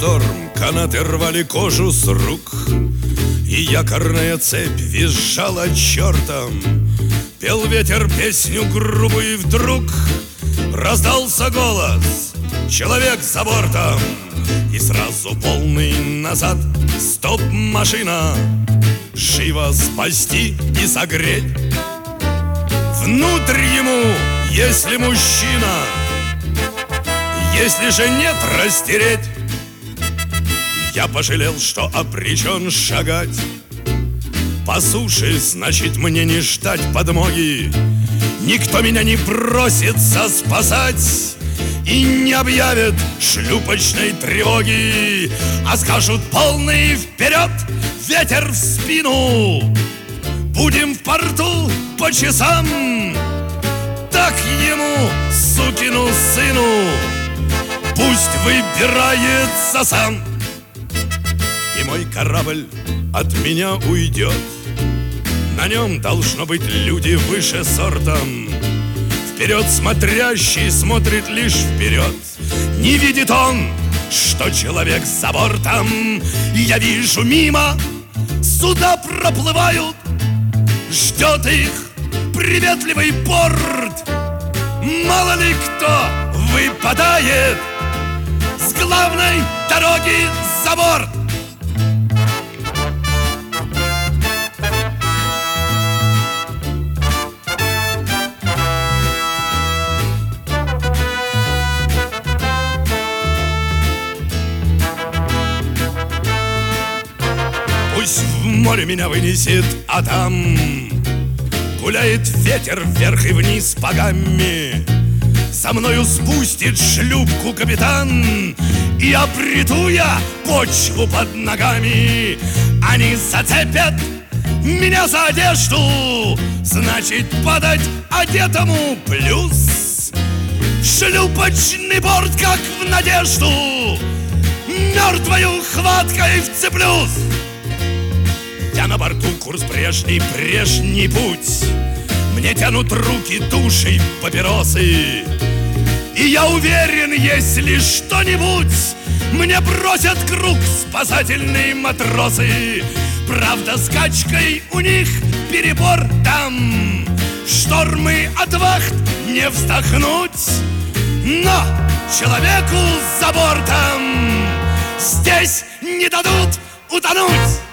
шторм, канаты рвали кожу с рук, и якорная цепь визжала чертом. Пел ветер песню грубую, и вдруг раздался голос: человек за бортом! И сразу полный назад: стоп, машина! Живо спасти и согреть внутрь ему, если мужчина. Если же нет, растереть. Я пожалел, что обречен шагать по суше, значит мне не ждать подмоги. Никто меня не бросится спасать и не объявит шлюпочной тревоги, а скажут: полный вперед, ветер в спину, будем в порту по часам. Так ему, сукину сыну, пусть выбирается сам. И мой корабль от меня уйдет. На нем должно быть люди выше сортом. Вперед смотрящий смотрит лишь вперед. Не видит он, что человек за бортом. Я вижу мимо, суда проплывают. Ждет их приветливый порт. Мало ли кто выпадает с главной дороги за борт. Пусть в море меня вынесет, а там гуляет ветер вверх и вниз по гамме. За мною спустит шлюпку капитан, и обрету я почву под ногами. Они зацепят меня за одежду, значит подать одетому плюс. Шлюпочный борт, как в надежду, мертвою хваткой вцеплюсь. Я на борту, курс прежний, прежний путь. Мне тянут руки, души, папиросы. И я уверен, если что-нибудь мне бросят круг спасательные матросы. Правда, с качкой у них перебор там. Штормы от вахт не вздохнуть, но человеку за бортом здесь не дадут утонуть.